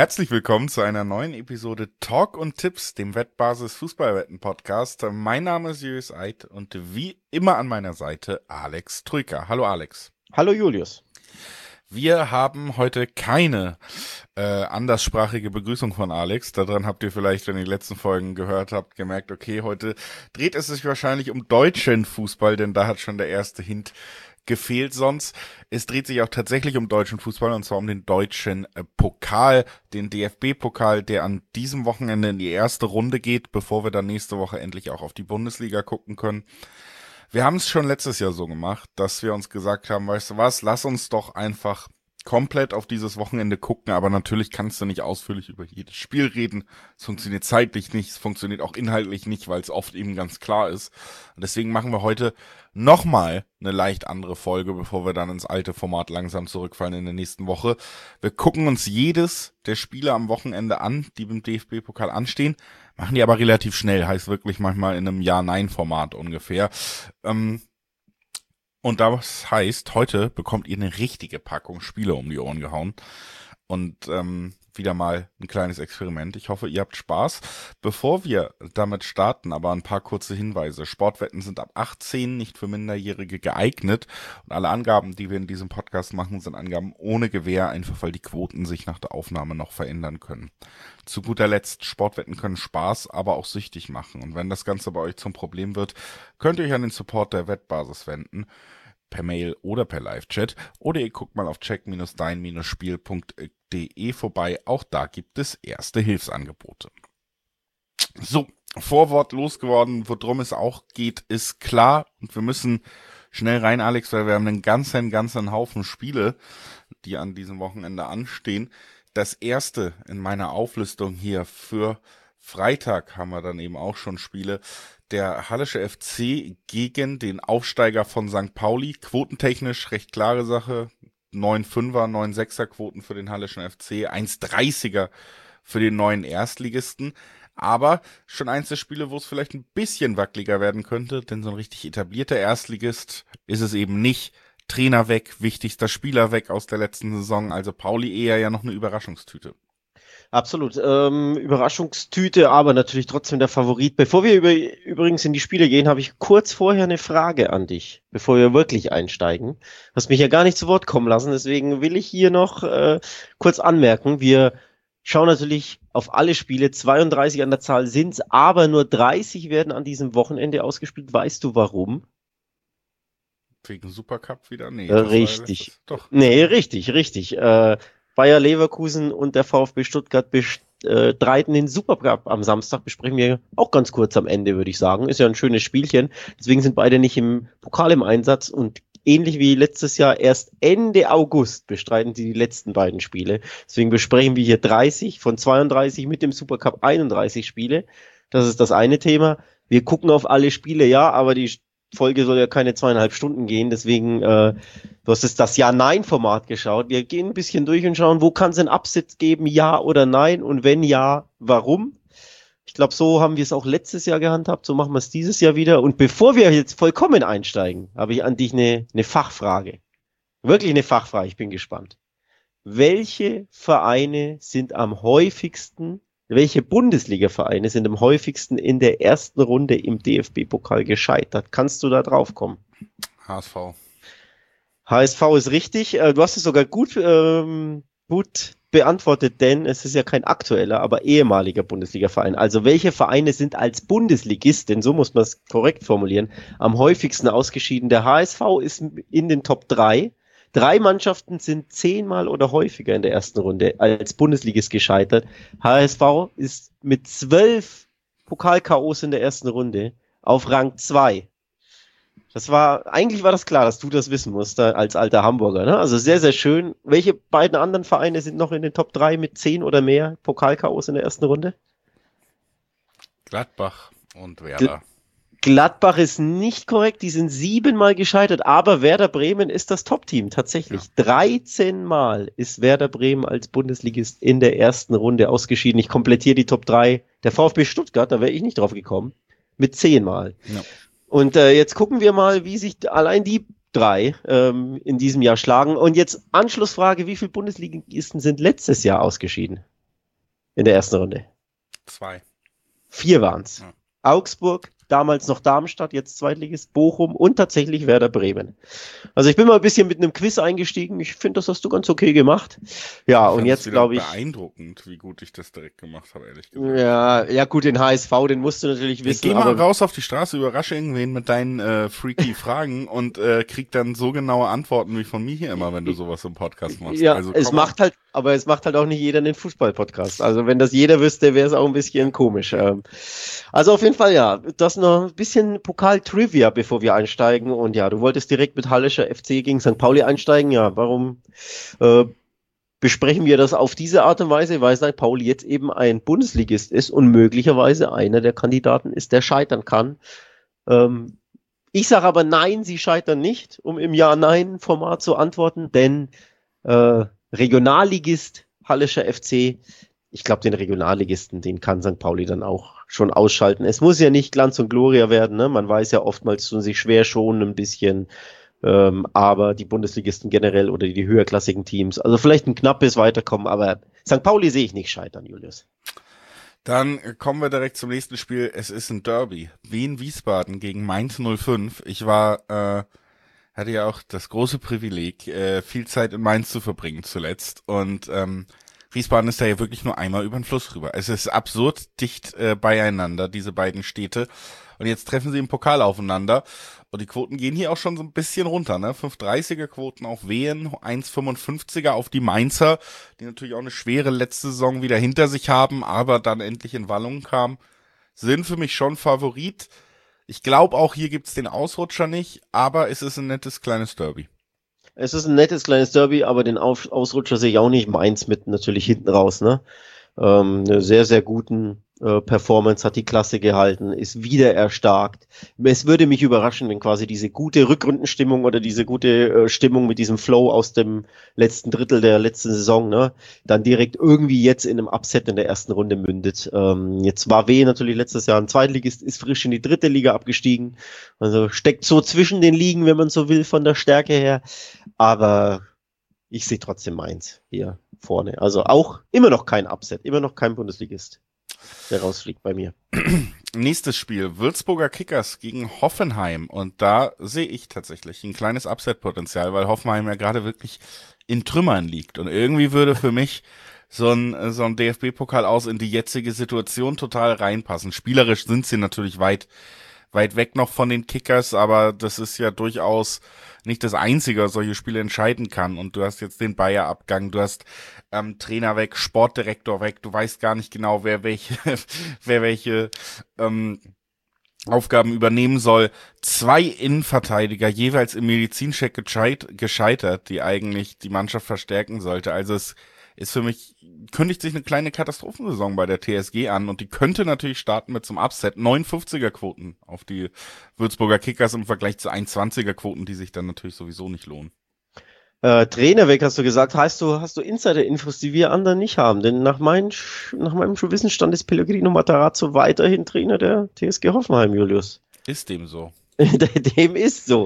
Herzlich willkommen zu einer neuen Episode Talk und Tipps, dem Wettbasis Fußballwetten-Podcast. Mein Name ist Julius Eid und wie immer an meiner Seite Alex Troika. Hallo Alex. Hallo Julius. Wir haben heute keine anderssprachige Begrüßung von Alex. Daran habt ihr vielleicht, wenn ihr die letzten Folgen gehört habt, gemerkt, okay, heute dreht es sich wahrscheinlich um deutschen Fußball, denn da hat schon der erste Hint gefehlt sonst. Es dreht sich auch tatsächlich um deutschen Fußball und zwar um den deutschen Pokal, den DFB-Pokal, der an diesem Wochenende in die erste Runde geht, bevor wir dann nächste Woche endlich auch auf die Bundesliga gucken können. Wir haben es schon letztes Jahr so gemacht, dass wir uns gesagt haben, weißt du was, lass uns doch einfach komplett auf dieses Wochenende gucken, aber natürlich kannst du nicht ausführlich über jedes Spiel reden. Es funktioniert zeitlich nicht, es funktioniert auch inhaltlich nicht, weil es oft eben ganz klar ist. Und deswegen machen wir heute nochmal eine leicht andere Folge, bevor wir dann ins alte Format langsam zurückfallen in der nächsten Woche. Wir gucken uns jedes der Spiele am Wochenende an, die beim DFB-Pokal anstehen, machen die aber relativ schnell, heißt wirklich manchmal in einem Ja-Nein-Format ungefähr. Und das heißt, heute bekommt ihr eine richtige Packung Spiele um die Ohren gehauen. Und wieder mal ein kleines Experiment. Ich hoffe, ihr habt Spaß. Bevor wir damit starten, aber ein paar kurze Hinweise. Sportwetten sind ab 18 nicht für Minderjährige geeignet. Und alle Angaben, die wir in diesem Podcast machen, sind Angaben ohne Gewähr, einfach weil die Quoten sich nach der Aufnahme noch verändern können. Zu guter Letzt, Sportwetten können Spaß, aber auch süchtig machen. Und wenn das Ganze bei euch zum Problem wird, könnt ihr euch an den Support der Wettbasis wenden. Per Mail oder per Live-Chat. Oder ihr guckt mal auf check-dein-spiel.de vorbei. Auch da gibt es erste Hilfsangebote. So, Vorwort losgeworden, worum es auch geht, ist klar. Und wir müssen schnell rein, Alex, weil wir haben einen ganzen Haufen Spiele, die an diesem Wochenende anstehen. Das erste in meiner Auflistung hier für Freitag haben wir dann eben auch schon Spiele. Der Hallische FC gegen den Aufsteiger von St. Pauli. Quotentechnisch recht klare Sache. 9,5er, 9,6er Quoten für den Hallischen FC. 1,30er für den neuen Erstligisten. Aber schon eins der Spiele, wo es vielleicht ein bisschen wackeliger werden könnte. Denn so ein richtig etablierter Erstligist ist es eben nicht. Trainer weg, wichtigster Spieler weg aus der letzten Saison. Also Pauli eher ja noch eine Überraschungstüte. Absolut. Überraschungstüte, aber natürlich trotzdem der Favorit. Bevor wir übrigens in die Spiele gehen, habe ich kurz vorher eine Frage an dich, bevor wir wirklich einsteigen. Hast mich ja gar nicht zu Wort kommen lassen, deswegen will ich hier noch kurz anmerken. Wir schauen natürlich auf alle Spiele, 32 an der Zahl sind's, aber nur 30 werden an diesem Wochenende ausgespielt. Weißt du warum? Wegen Supercup wieder? Nee. Richtig. Doch. Nee, richtig. Bayer Leverkusen und der VfB Stuttgart bestreiten den Supercup am Samstag. Besprechen wir auch ganz kurz am Ende, würde ich sagen. Ist ja ein schönes Spielchen. Deswegen sind beide nicht im Pokal im Einsatz und ähnlich wie letztes Jahr erst Ende August bestreiten sie die letzten beiden Spiele. Deswegen besprechen wir hier 30 von 32 mit dem Supercup 31 Spiele. Das ist das eine Thema. Wir gucken auf alle Spiele, ja, aber die Folge soll ja keine 2,5 Stunden gehen, deswegen, du hast jetzt das Ja-Nein-Format geschaut. Wir gehen ein bisschen durch und schauen, wo kann es einen Absitz geben, ja oder nein, und wenn ja, warum? Ich glaube, so haben wir es auch letztes Jahr gehandhabt, so machen wir es dieses Jahr wieder. Und bevor wir jetzt vollkommen einsteigen, habe ich an dich eine Fachfrage. Wirklich eine Fachfrage, ich bin gespannt. Welche Bundesliga-Vereine sind am häufigsten in der ersten Runde im DFB-Pokal gescheitert? Kannst du da drauf kommen? HSV. HSV ist richtig. Du hast es sogar gut beantwortet, denn es ist ja kein aktueller, aber ehemaliger Bundesliga-Verein. Also welche Vereine sind als Bundesligist, denn so muss man es korrekt formulieren, am häufigsten ausgeschieden? Der HSV ist in den Top 3. 3 Mannschaften sind 10-mal oder häufiger in der ersten Runde als Bundesligist gescheitert. HSV ist mit 12 Pokal-KOs in der ersten Runde auf Rang 2. Eigentlich war das klar, dass du das wissen musst, als alter Hamburger, ne? Also sehr, sehr schön. Welche beiden anderen Vereine sind noch in den Top 3 mit 10 oder mehr Pokal-KOs in der ersten Runde? Gladbach und Werder. Gladbach ist nicht korrekt, die sind 7-mal gescheitert, aber Werder Bremen ist das Top-Team, tatsächlich. Ja. 13-mal ist Werder Bremen als Bundesligist in der ersten Runde ausgeschieden. Ich komplettiere die Top 3. Der VfB Stuttgart, da wäre ich nicht drauf gekommen, mit 10-mal. Ja. Und jetzt gucken wir mal, wie sich allein die 3 in diesem Jahr schlagen. Und jetzt Anschlussfrage, wie viele Bundesligisten sind letztes Jahr ausgeschieden? in der ersten Runde? 2. 4 waren's. Ja. Augsburg, damals noch Darmstadt, jetzt Zweitligist, Bochum und tatsächlich Werder Bremen. Also ich bin mal ein bisschen mit einem Quiz eingestiegen. Ich finde, das hast du ganz okay gemacht. Ja, und jetzt glaube ich... beeindruckend, wie gut ich das direkt gemacht habe, ehrlich gesagt. Ja, gut, den HSV, den musst du natürlich wissen. Geh mal raus auf die Straße, überrasche irgendwen mit deinen freaky Fragen und krieg dann so genaue Antworten wie von mir hier immer, wenn du sowas im Podcast machst. Ja, also, es macht halt auch nicht jeder einen Fußball-Podcast. Also wenn das jeder wüsste, wäre es auch ein bisschen komisch. Also auf jeden Fall, ja, das noch ein bisschen Pokal-Trivia, bevor wir einsteigen. Und ja, du wolltest direkt mit Hallischer FC gegen St. Pauli einsteigen. Ja, warum besprechen wir das auf diese Art und Weise? Weil St. Pauli jetzt eben ein Bundesligist ist und möglicherweise einer der Kandidaten ist, der scheitern kann. Ich sage aber nein, sie scheitern nicht, um im Ja-Nein-Format zu antworten, denn Regionalligist Hallischer FC, ich glaube, den Regionalligisten, den kann St. Pauli dann auch schon ausschalten. Es muss ja nicht Glanz und Gloria werden, ne? Man weiß ja oftmals, tun sich schwer schon ein bisschen, aber die Bundesligisten generell oder die höherklassigen Teams, also vielleicht ein knappes Weiterkommen, aber St. Pauli sehe ich nicht scheitern, Julius. Dann kommen wir direkt zum nächsten Spiel. Es ist ein Derby. Wien-Wiesbaden gegen Mainz 05. Ich hatte ja auch das große Privileg, viel Zeit in Mainz zu verbringen zuletzt. Und Wiesbaden ist da ja wirklich nur einmal über den Fluss rüber. Es ist absurd dicht beieinander, diese beiden Städte. Und jetzt treffen sie im Pokal aufeinander. Und die Quoten gehen hier auch schon so ein bisschen runter, ne? 5,30er Quoten auf Wien, 1,55er auf die Mainzer, die natürlich auch eine schwere letzte Saison wieder hinter sich haben, aber dann endlich in Wallung kamen, sind für mich schon Favorit. Ich glaube auch, hier gibt's den Ausrutscher nicht, aber es ist ein nettes kleines Derby. Es ist ein nettes kleines Derby, aber den Ausrutscher sehe ich auch nicht. Mainz mit natürlich hinten raus, ne? Eine sehr, sehr guten Performance, hat die Klasse gehalten, ist wieder erstarkt. Es würde mich überraschen, wenn quasi diese gute Rückrundenstimmung oder diese gute Stimmung mit diesem Flow aus dem letzten Drittel der letzten Saison, ne, dann direkt irgendwie jetzt in einem Upset in der ersten Runde mündet. Jetzt war W natürlich letztes Jahr ein Zweitligist, ist frisch in die dritte Liga abgestiegen, also steckt so zwischen den Ligen, wenn man so will, von der Stärke her, aber ich sehe trotzdem Mainz hier vorne. Also auch immer noch kein Upset, immer noch kein Bundesligist, der rausfliegt bei mir. Nächstes Spiel, Würzburger Kickers gegen Hoffenheim. Und da sehe ich tatsächlich ein kleines Upset-Potenzial, weil Hoffenheim ja gerade wirklich in Trümmern liegt. Und irgendwie würde für mich so ein DFB-Pokal aus in die jetzige Situation total reinpassen. Spielerisch sind sie natürlich weit weg noch von den Kickers, aber das ist ja durchaus nicht das Einzige, was solche Spiele entscheiden kann. Und du hast jetzt den Bayer-Abgang, du hast Trainer weg, Sportdirektor weg, du weißt gar nicht genau, wer welche Aufgaben übernehmen soll. 2 Innenverteidiger, jeweils im Medizincheck gescheitert, die eigentlich die Mannschaft verstärken sollte. Also es ist für mich, kündigt sich eine kleine Katastrophensaison bei der TSG an und die könnte natürlich starten mit zum Upset. 59er Quoten auf die Würzburger Kickers im Vergleich zu 1,20er Quoten, die sich dann natürlich sowieso nicht lohnen. Trainer weg, hast du gesagt. Hast du Insider-Infos, die wir anderen nicht haben? Denn nach meinem Wissensstand ist Pellegrino Matarazzo weiterhin Trainer der TSG Hoffenheim, Julius. Ist dem so? Dem ist so.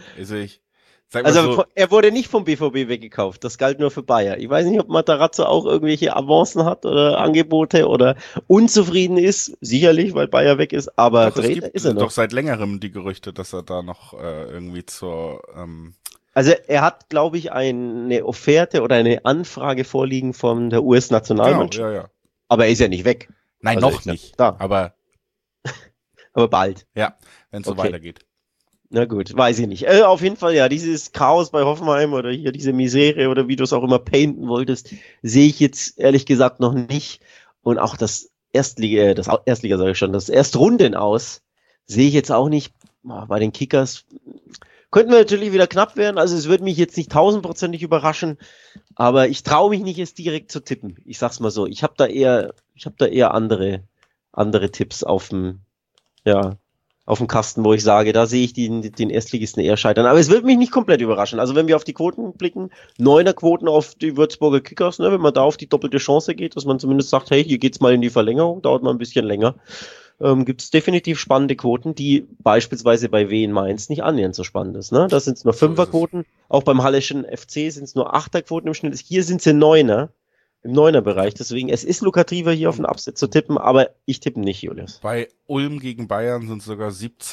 Also er wurde nicht vom BVB weggekauft, das galt nur für Bayer. Ich weiß nicht, ob Matarazzo auch irgendwelche Avancen hat oder Angebote oder unzufrieden ist, sicherlich, weil Bayer weg ist, aber doch, Trainer ist er noch. Doch seit längerem die Gerüchte, dass er da noch irgendwie zur... Also er hat, glaube ich, eine Offerte oder eine Anfrage vorliegen von der US-Nationalmannschaft. Genau, ja. Aber er ist ja nicht weg. Nein, also noch nicht. Da. Aber bald. Ja, wenn es so weitergeht. Na gut, weiß ich nicht. Auf jeden Fall, ja, dieses Chaos bei Hoffenheim oder hier diese Misere oder wie du es auch immer painten wolltest, sehe ich jetzt ehrlich gesagt noch nicht. Und auch das Erstliga sage ich schon, das Erstrunden aus, sehe ich jetzt auch nicht. Bei den Kickers könnten wir natürlich wieder knapp werden. Also es würde mich jetzt nicht 1000%ig überraschen, aber ich traue mich nicht, es direkt zu tippen. Ich sag's mal so. Ich habe da eher andere Tipps auf dem Kasten, wo ich sage, da sehe ich den Erstligisten eher scheitern. Aber es wird mich nicht komplett überraschen. Also wenn wir auf die Quoten blicken, 9er Quoten auf die Würzburger Kickers, ne, wenn man da auf die doppelte Chance geht, dass man zumindest sagt, hey, hier geht's mal in die Verlängerung, dauert mal ein bisschen länger, gibt's definitiv spannende Quoten, die beispielsweise bei W in Mainz nicht annähernd so spannend ist. Ne? Da sind es nur 5er Quoten, auch beim Hallischen FC sind es nur 8er Quoten im Schnitt. Hier sind sie 9er. im Neuner-Bereich. Deswegen, es ist lukrativer, hier auf den Upset zu tippen, aber ich tippe nicht, Julius. Bei Ulm gegen Bayern sind sogar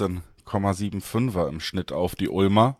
17,75er im Schnitt auf die Ulmer.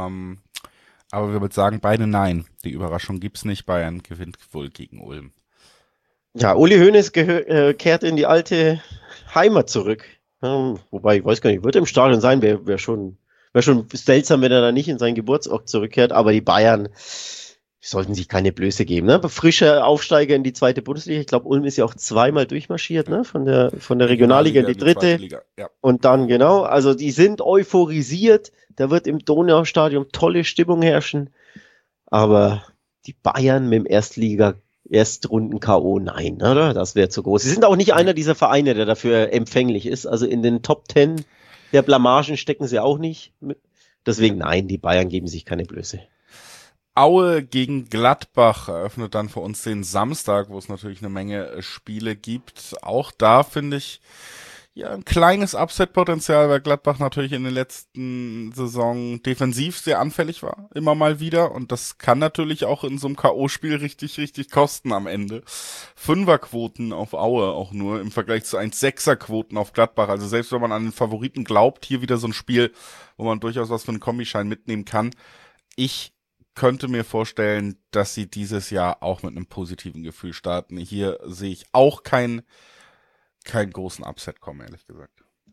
Aber wir würden sagen, beide nein. Die Überraschung gibt's nicht. Bayern gewinnt wohl gegen Ulm. Ja, Uli Hoeneß kehrt in die alte Heimat zurück. Wobei, ich weiß gar nicht, wird er im Stadion sein, wäre schon seltsam, wenn er da nicht in seinen Geburtsort zurückkehrt, aber die Bayern sollten sich keine Blöße geben, ne? Frischer Aufsteiger in die zweite Bundesliga. Ich glaube, Ulm ist ja auch zweimal durchmarschiert, ne? Von der Regionalliga in die dritte. Liga. Ja. Und dann, genau, also die sind euphorisiert. Da wird im Donaustadion tolle Stimmung herrschen. Aber die Bayern mit dem Erstrunden K.O., nein, oder? Das wäre zu groß. Sie sind auch nicht einer dieser Vereine, der dafür empfänglich ist. Also in den Top 10 der Blamagen stecken sie auch nicht. Deswegen nein, die Bayern geben sich keine Blöße. Aue gegen Gladbach eröffnet dann für uns den Samstag, wo es natürlich eine Menge Spiele gibt. Auch da finde ich ja ein kleines Upset-Potenzial, weil Gladbach natürlich in den letzten Saison defensiv sehr anfällig war, immer mal wieder. Und das kann natürlich auch in so einem K.O.-Spiel richtig, richtig kosten am Ende. Fünferquoten auf Aue auch nur im Vergleich zu 1,6er-Quoten auf Gladbach. Also selbst wenn man an den Favoriten glaubt, hier wieder so ein Spiel, wo man durchaus was für einen Kombischein mitnehmen kann. Ich könnte mir vorstellen, dass sie dieses Jahr auch mit einem positiven Gefühl starten. Hier sehe ich auch keinen großen Upset kommen, ehrlich gesagt.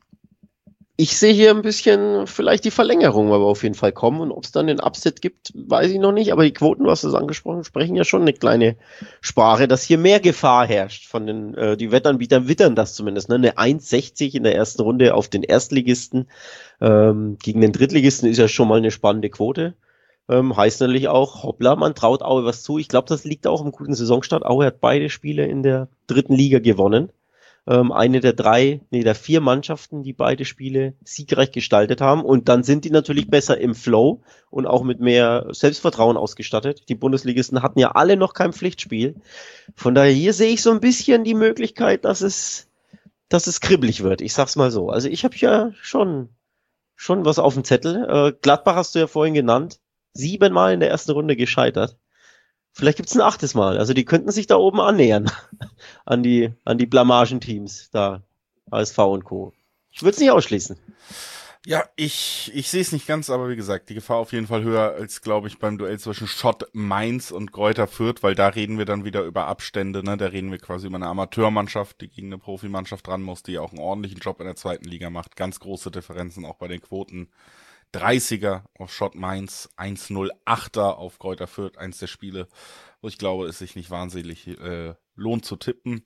Ich sehe hier ein bisschen vielleicht die Verlängerung, aber auf jeden Fall kommen. Und ob es dann den Upset gibt, weiß ich noch nicht. Aber die Quoten, was du es angesprochen, sprechen ja schon eine kleine Sprache, dass hier mehr Gefahr herrscht. Von den die Wettanbieter wittern das zumindest. Ne? Eine 1,60 in der ersten Runde auf den Erstligisten gegen den Drittligisten ist ja schon mal eine spannende Quote. Heißt natürlich auch, hoppla, man traut Aue was zu. Ich glaube, das liegt auch im guten Saisonstart. Aue hat beide Spiele in der dritten Liga gewonnen. Eine der 4 Mannschaften, die beide Spiele siegreich gestaltet haben. Und dann sind die natürlich besser im Flow und auch mit mehr Selbstvertrauen ausgestattet. Die Bundesligisten hatten ja alle noch kein Pflichtspiel. Von daher hier sehe ich so ein bisschen die Möglichkeit, dass es kribbelig wird. Ich sag's mal so. Also ich habe ja schon was auf dem Zettel. Gladbach hast du ja vorhin genannt. 7-mal in der ersten Runde gescheitert. Vielleicht gibt's ein 8. Mal. Also die könnten sich da oben annähern an die Blamagenteams da, HSV und Co. Ich würde es nicht ausschließen. Ja, ich sehe es nicht ganz, aber wie gesagt, die Gefahr auf jeden Fall höher als, glaube ich, beim Duell zwischen Schott Mainz und Greuther Fürth, weil da reden wir dann wieder über Abstände, ne? Da reden wir quasi über eine Amateurmannschaft, die gegen eine Profimannschaft ran muss, die auch einen ordentlichen Job in der zweiten Liga macht. Ganz große Differenzen auch bei den Quoten. 30er auf Schott Mainz, 1,08er auf Greuther Fürth, eins der Spiele, wo ich glaube, es sich nicht wahnsinnig lohnt zu tippen.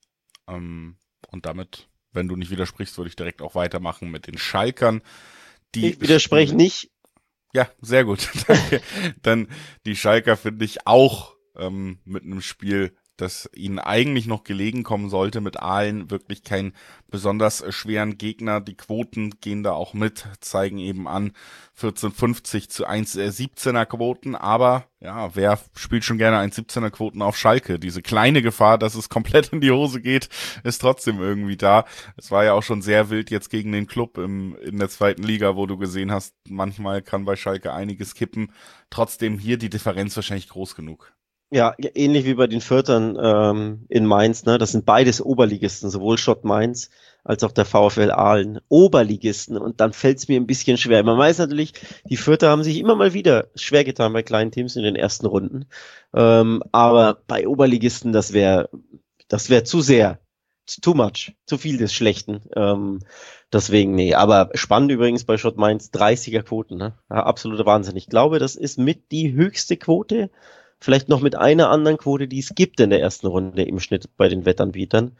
Und damit, wenn du nicht widersprichst, würde ich direkt auch weitermachen mit den Schalkern. Ich widerspreche nicht. Ja, sehr gut. Danke. Dann die Schalker finde ich auch mit einem Spiel, das ihnen eigentlich noch gelegen kommen sollte, mit Aalen wirklich keinen besonders schweren Gegner. Die Quoten gehen da auch mit, zeigen eben an 14,50 zu 1,17er Quoten, aber ja, wer spielt schon gerne 1,17er Quoten auf Schalke? Diese kleine Gefahr, dass es komplett in die Hose geht, ist trotzdem irgendwie da. Es war ja auch schon sehr wild jetzt gegen den Club in der zweiten Liga, wo du gesehen hast, manchmal kann bei Schalke einiges kippen. Trotzdem hier die Differenz wahrscheinlich groß genug. Ja, ähnlich wie bei den Fürthern in Mainz, ne? Das sind beides Oberligisten, sowohl Schott Mainz als auch der VfL Aalen. Oberligisten, und dann fällt es mir ein bisschen schwer. Man weiß natürlich, die Fürther haben sich immer mal wieder schwer getan bei kleinen Teams in den ersten Runden. Aber bei Oberligisten, das wäre zu sehr, too much, zu viel des Schlechten. Deswegen, nee. Aber spannend übrigens bei Schott Mainz, 30er Quoten, ne? Ja, absoluter Wahnsinn. Ich glaube, das ist mit die höchste Quote. Vielleicht noch mit einer anderen Quote, die es gibt in der ersten Runde im Schnitt bei den Wettanbietern.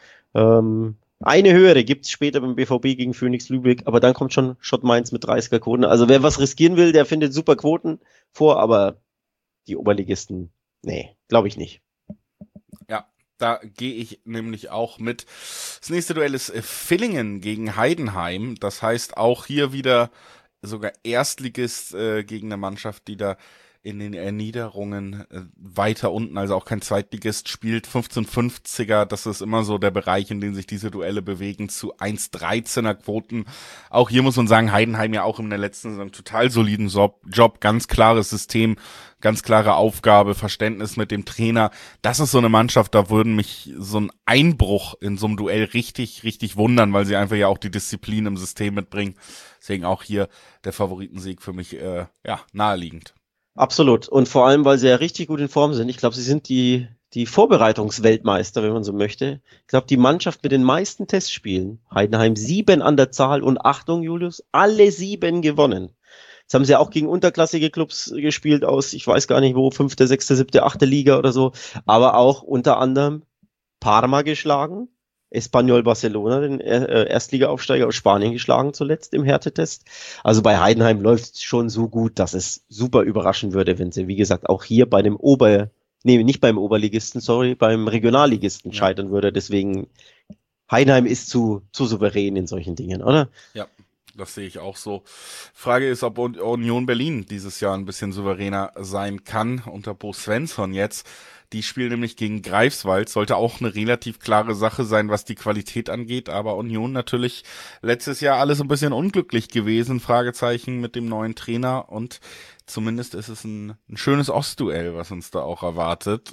Eine höhere gibt's später beim BVB gegen Phoenix Lübeck, aber dann kommt schon Schott Mainz mit 30er Quoten. Also wer was riskieren will, der findet super Quoten vor, aber die Oberligisten, nee, glaube ich nicht. Ja, da gehe ich nämlich auch mit. Das nächste Duell ist Villingen gegen Heidenheim. Das heißt auch hier wieder sogar Erstligist gegen eine Mannschaft, die da in den Erniederungen weiter unten, also auch kein Zweitligist spielt, 15,50er, das ist immer so der Bereich, in dem sich diese Duelle bewegen, zu 1,13er Quoten. Auch hier muss man sagen, Heidenheim ja auch in der letzten Saison total soliden Job, ganz klares System, ganz klare Aufgabe, Verständnis mit dem Trainer. Das ist so eine Mannschaft, da würden mich so ein Einbruch in so einem Duell richtig, richtig wundern, weil sie einfach ja auch die Disziplin im System mitbringen. Deswegen auch hier der Favoritensieg für mich naheliegend. Absolut. Und vor allem, weil sie ja richtig gut in Form sind. Ich glaube, sie sind die Vorbereitungsweltmeister, wenn man so möchte. Ich glaube, die Mannschaft mit den meisten Testspielen. Heidenheim 7 an der Zahl und Achtung, Julius, alle 7 gewonnen. Jetzt haben sie ja auch gegen unterklassige Clubs gespielt aus, ich weiß gar nicht wo, 5., 6., 7., 8. Liga oder so. Aber auch unter anderem Parma geschlagen, Espanyol Barcelona, den Erstliga-Aufsteiger aus Spanien geschlagen zuletzt im Härtetest. Also bei Heidenheim läuft es schon so gut, dass es super überraschen würde, wenn sie, wie gesagt, auch hier bei dem nicht beim Oberligisten, beim Regionalligisten scheitern würde. Deswegen, Heidenheim ist zu souverän in solchen Dingen, oder? Ja, das sehe ich auch so. Frage ist, ob Union Berlin dieses Jahr ein bisschen souveräner sein kann unter Bo Svensson jetzt. Die spielen nämlich gegen Greifswald, sollte auch eine relativ klare Sache sein, was die Qualität angeht, aber Union natürlich letztes Jahr alles ein bisschen unglücklich gewesen, Fragezeichen mit dem neuen Trainer, und zumindest ist es ein schönes Ostduell, was uns da auch erwartet.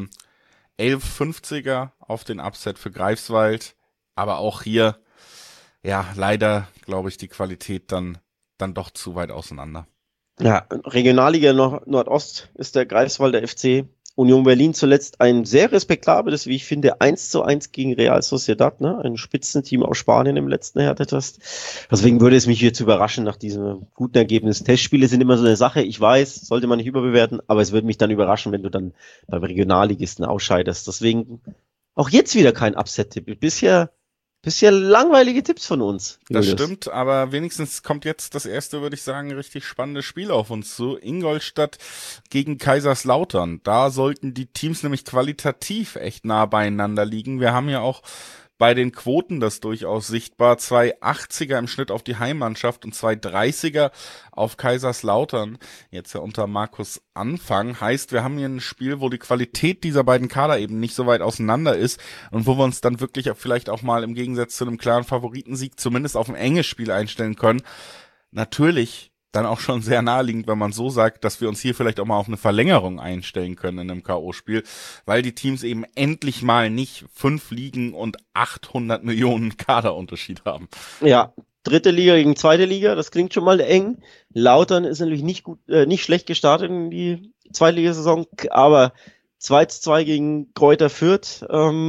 11,50er auf den Upset für Greifswald, aber auch hier, ja, leider, glaube ich, die Qualität dann doch zu weit auseinander. Ja, Regionalliga Nordost ist der Greifswalder FC. Union Berlin zuletzt ein sehr respektables, wie ich finde, 1:1 gegen Real Sociedad, ne? Ein Spitzenteam aus Spanien im letzten Härtetest. Deswegen würde es mich jetzt überraschen nach diesem guten Ergebnis. Testspiele sind immer so eine Sache, ich weiß, sollte man nicht überbewerten, aber es würde mich dann überraschen, wenn du dann beim Regionalligisten ausscheidest. Deswegen auch jetzt wieder kein Upset-Tipp. Bisher langweilige Tipps von uns. Das stimmt, aber wenigstens kommt jetzt das erste, würde ich sagen, richtig spannende Spiel auf uns zu. Ingolstadt gegen Kaiserslautern. Da sollten die Teams nämlich qualitativ echt nah beieinander liegen. Wir haben ja auch bei den Quoten das durchaus sichtbar. 2,80er im Schnitt auf die Heimmannschaft und 2,30er auf Kaiserslautern. Jetzt ja unter Markus Anfang. Heißt, wir haben hier ein Spiel, wo die Qualität dieser beiden Kader eben nicht so weit auseinander ist und wo wir uns dann wirklich vielleicht auch mal im Gegensatz zu einem klaren Favoritensieg zumindest auf ein enges Spiel einstellen können. Natürlich dann auch schon sehr naheliegend, wenn man so sagt, dass wir uns hier vielleicht auch mal auf eine Verlängerung einstellen können in einem K.O.-Spiel, weil die Teams eben endlich mal nicht 5 Ligen und 800 Millionen Kaderunterschied haben. Ja, 3. Liga gegen 2. Liga, das klingt schon mal eng. Lautern ist natürlich nicht schlecht gestartet in die Zweitligasaison, aber 2:2 gegen Greuther Fürth,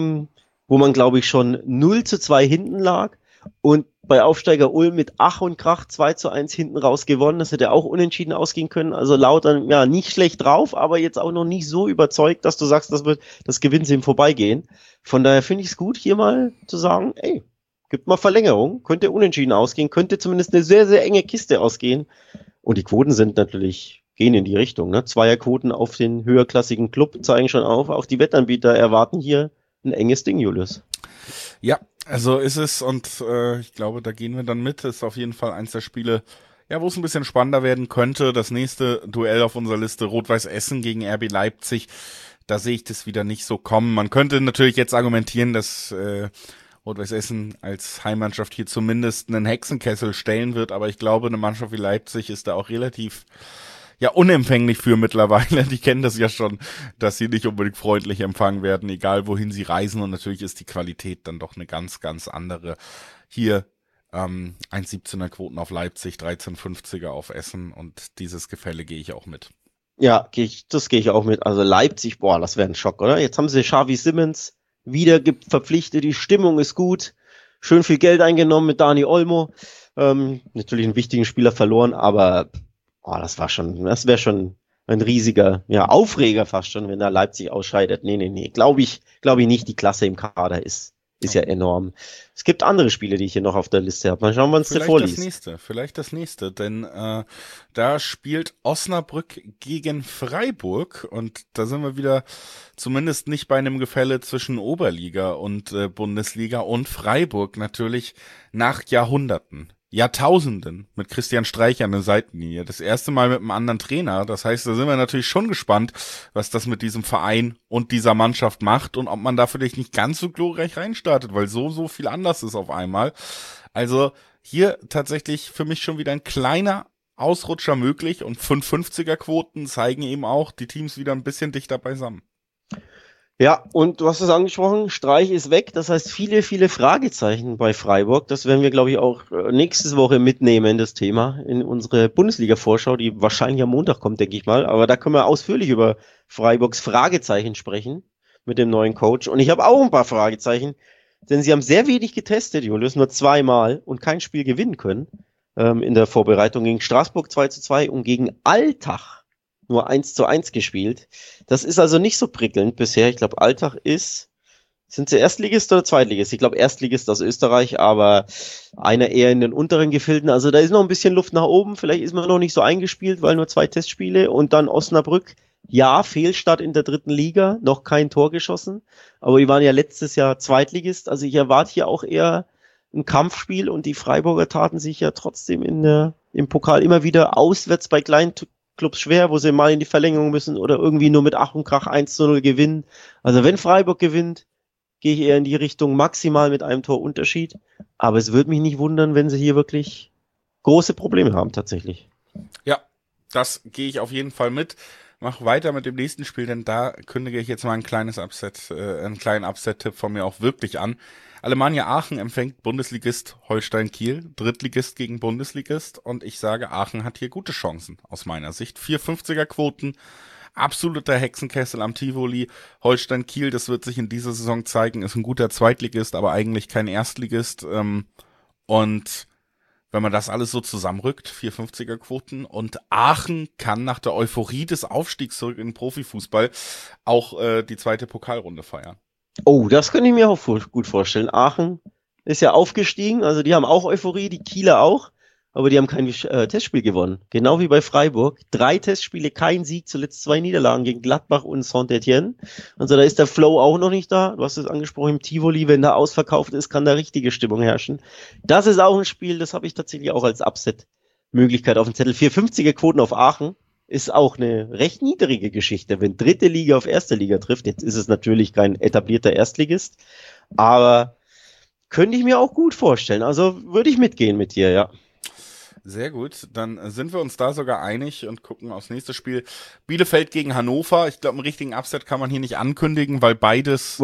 wo man, glaube ich, schon 0:2 hinten lag und bei Aufsteiger Ulm mit Ach und Krach 2:1 hinten raus gewonnen. Das hätte auch unentschieden ausgehen können. Also Lautern, ja, nicht schlecht drauf, aber jetzt auch noch nicht so überzeugt, dass du sagst, das Gewinn sie im Vorbeigehen. Von daher finde ich es gut, hier mal zu sagen, ey, gibt mal Verlängerung, könnte unentschieden ausgehen, könnte zumindest eine sehr, sehr enge Kiste ausgehen. Und die Quoten gehen in die Richtung, ne? Zweierquoten auf den höherklassigen Club zeigen schon auf. Auch die Wettanbieter erwarten hier ein enges Ding, Julius. Ja, also ist es, und ich glaube, da gehen wir dann mit. Ist auf jeden Fall eins der Spiele, ja, wo es ein bisschen spannender werden könnte. Das nächste Duell auf unserer Liste, Rot-Weiß Essen gegen RB Leipzig. Da sehe ich das wieder nicht so kommen. Man könnte natürlich jetzt argumentieren, dass Rot-Weiß Essen als Heimmannschaft hier zumindest einen Hexenkessel stellen wird, aber ich glaube, eine Mannschaft wie Leipzig ist da auch relativ unempfänglich für mittlerweile. Die kennen das ja schon, dass sie nicht unbedingt freundlich empfangen werden, egal wohin sie reisen. Und natürlich ist die Qualität dann doch eine ganz, ganz andere. Hier 1,17er Quoten auf Leipzig, 13,50er auf Essen, und dieses Gefälle gehe ich auch mit. Ja, das gehe ich auch mit. Also Leipzig, boah, das wäre ein Schock, oder? Jetzt haben sie Xavi Simmons wieder verpflichtet, die Stimmung ist gut, schön viel Geld eingenommen mit Dani Olmo. Natürlich einen wichtigen Spieler verloren, aber das wäre schon ein riesiger, Aufreger fast schon, wenn da Leipzig ausscheidet. Nee. Glaube ich nicht. Die Klasse im Kader ist ja enorm. Es gibt andere Spiele, die ich hier noch auf der Liste habe. Mal schauen, wann es dir vorliest. Vielleicht das nächste, denn da spielt Osnabrück gegen Freiburg, und da sind wir wieder zumindest nicht bei einem Gefälle zwischen Oberliga und Bundesliga, und Freiburg natürlich nach Jahrhunderten Jahrtausenden mit Christian Streich an der Seitenlinie. Das erste Mal mit einem anderen Trainer. Das heißt, da sind wir natürlich schon gespannt, was das mit diesem Verein und dieser Mannschaft macht und ob man da vielleicht nicht ganz so glorreich reinstartet, weil so viel anders ist auf einmal. Also hier tatsächlich für mich schon wieder ein kleiner Ausrutscher möglich und 550er Quoten zeigen eben auch die Teams wieder ein bisschen dichter beisammen. Ja, und du hast es angesprochen, Streich ist weg, das heißt viele Fragezeichen bei Freiburg. Das werden wir, glaube ich, auch nächste Woche mitnehmen, das Thema, in unsere Bundesliga-Vorschau, die wahrscheinlich am Montag kommt, denke ich mal. Aber da können wir ausführlich über Freiburgs Fragezeichen sprechen mit dem neuen Coach. Und ich habe auch ein paar Fragezeichen, denn sie haben sehr wenig getestet, Julius, nur 2-mal und kein Spiel gewinnen können in der Vorbereitung gegen Straßburg 2-2 und gegen Altach nur 1-1 gespielt. Das ist also nicht so prickelnd bisher. Ich glaube, Altach sind sie Erstligist oder Zweitligist? Ich glaube, Erstligist aus Österreich, aber einer eher in den unteren Gefilden. Also da ist noch ein bisschen Luft nach oben. Vielleicht ist man noch nicht so eingespielt, weil nur 2 Testspiele. Und dann Osnabrück. Ja, Fehlstart in der 3. Liga. Noch kein Tor geschossen. Aber die waren ja letztes Jahr Zweitligist. Also ich erwarte hier auch eher ein Kampfspiel. Und die Freiburger taten sich ja trotzdem im Pokal immer wieder auswärts bei kleinen Clubs schwer, wo sie mal in die Verlängerung müssen oder irgendwie nur mit Ach und Krach 1-0 gewinnen. Also wenn Freiburg gewinnt, gehe ich eher in die Richtung maximal mit einem Torunterschied. Aber es würde mich nicht wundern, wenn sie hier wirklich große Probleme haben tatsächlich. Ja, das gehe ich auf jeden Fall mit. Mach weiter mit dem nächsten Spiel, denn da kündige ich jetzt mal einen kleinen Upset-Tipp von mir auch wirklich an. Alemannia Aachen empfängt Bundesligist Holstein Kiel, Drittligist gegen Bundesligist und ich sage, Aachen hat hier gute Chancen aus meiner Sicht. 4,50er Quoten, absoluter Hexenkessel am Tivoli. Holstein Kiel, das wird sich in dieser Saison zeigen, ist ein guter Zweitligist, aber eigentlich kein Erstligist. Und wenn man das alles so zusammenrückt, 4,50er Quoten und Aachen kann nach der Euphorie des Aufstiegs zurück in den Profifußball auch die zweite Pokalrunde feiern. Oh, das könnte ich mir auch gut vorstellen. Aachen ist ja aufgestiegen, also die haben auch Euphorie, die Kieler auch, aber die haben kein Testspiel gewonnen. Genau wie bei Freiburg. 3 Testspiele, kein Sieg, zuletzt 2 Niederlagen gegen Gladbach und Saint-Etienne. Also da ist der Flow auch noch nicht da. Du hast es angesprochen, im Tivoli, wenn da ausverkauft ist, kann da richtige Stimmung herrschen. Das ist auch ein Spiel, das habe ich tatsächlich auch als Upset-Möglichkeit auf dem Zettel. 4,50er Quoten auf Aachen. Ist auch eine recht niedrige Geschichte, wenn 3. Liga auf 1. Liga trifft. Jetzt ist es natürlich kein etablierter Erstligist, aber könnte ich mir auch gut vorstellen. Also würde ich mitgehen mit dir, ja. Sehr gut, dann sind wir uns da sogar einig und gucken aufs nächste Spiel. Bielefeld gegen Hannover. Ich glaube, einen richtigen Upset kann man hier nicht ankündigen, weil beides